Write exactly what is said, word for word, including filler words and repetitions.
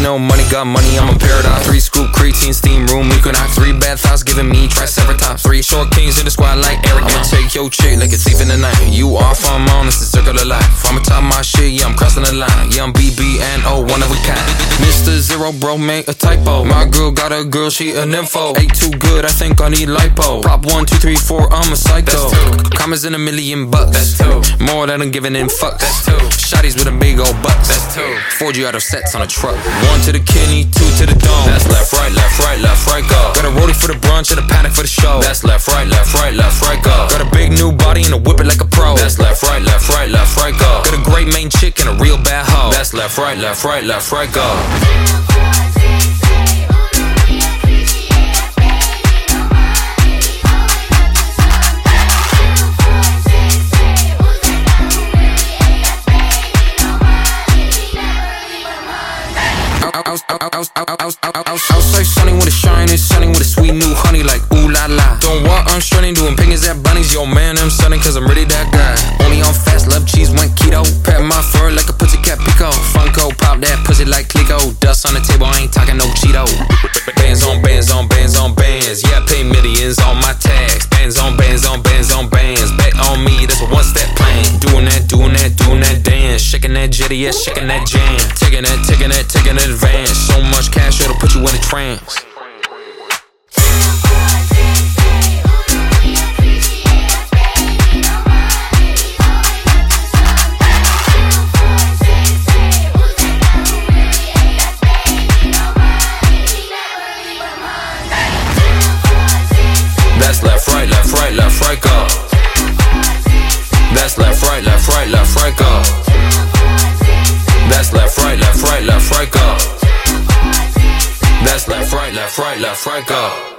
know money got money, I'm in paradise. Three scoop creatine, steam room, equinox. Three bad thoughts giving me triceratops. Three short kings in the squad like Eric. I'ma take your chick like a thief in the night. You off, I'm on, it's the circle of life. I'ma top my shit, yeah, I'm crossing the line. Yeah, I'm B B and O, one of a kind. Mister Zero, bro, made a typo. My girl got a girl, she a nympho. Ain't too good, I think I need lipo. Prop one, two, three, four, I'm a psycho. Commas in a million bucks. That's two. More than I'm giving in fucks. That's two. Shotties with a big old bucks. That's two. Four G auto sets on a truck. One to the kidney, two to the dome. That's left, right, left, right, left, right, go. Got a roadie for the brunch and a panic for the show. That's left, right, left, right, left, right, go. Got a big new body and a whip it like a pro. That's left, right, left, right, left, right, go. Got a great main chick and a real bad hoe. That's left, right, left, right, left, right, go. Outside sunny with a shine, sunny with a sweet new honey like ooh la la. Don't want I'm shredding, doing pingers at bunnies. Yo man, I'm sunning cause I'm really that guy. Only on fast, love cheese, went keto. Pat my fur like a pussycat pico. Funko, pop that pussy like Clico. Dust on the table, I ain't talking no Cheeto. Bands on bands on bands on bands. Yeah, I pay millions on my tax. Bands on bands on bands on bands. Bet on me, that's a one step plan. Doing that, doing that, doing that dance. Shaking that jitty, yeah, shaking that jam. Taking that, taking that, taking that advance. So much cash, it'll put you in a trance. That's left, right, left, right, left, right, go. That's left, right, left, right, left, right, go. That's left, right, left, right, left, right, go. That's left, right, left, right, left, right, go.